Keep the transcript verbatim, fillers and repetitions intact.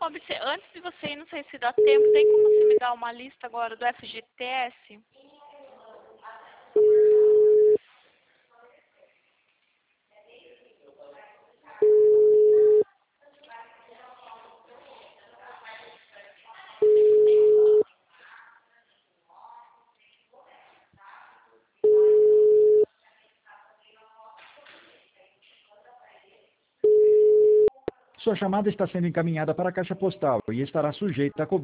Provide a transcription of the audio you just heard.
Fabrício, antes de você ir, não sei se dá tempo, tem como você me dar uma lista agora do F G T S? Sua chamada está sendo encaminhada para a caixa postal e estará sujeita a cobrança.